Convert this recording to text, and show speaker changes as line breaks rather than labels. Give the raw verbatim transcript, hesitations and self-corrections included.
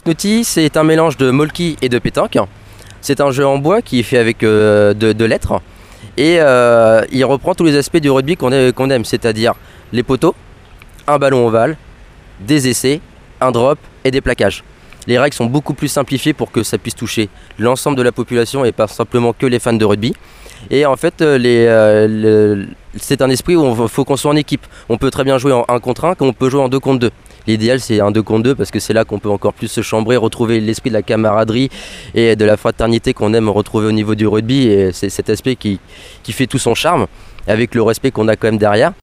Snooty, c'est un mélange de molki et de pétanque. C'est un jeu en bois qui est fait avec euh, de, de lettres et euh, il reprend tous les aspects du rugby qu'on aime, qu'on aime, c'est-à-dire les poteaux, un ballon ovale, des essais, un drop et des plaquages. Les règles sont beaucoup plus simplifiées pour que ça puisse toucher l'ensemble de la population et pas simplement que les fans de rugby. Et en fait, les, euh, le, c'est un esprit où il faut qu'on soit en équipe. On peut très bien jouer en un contre un, comme on peut jouer en deux contre deux. L'idéal, c'est un deux contre deux parce que c'est là qu'on peut encore plus se chambrer, retrouver l'esprit de la camaraderie et de la fraternité qu'on aime retrouver au niveau du rugby. Et c'est cet aspect qui, qui fait tout son charme, avec le respect qu'on a quand même derrière.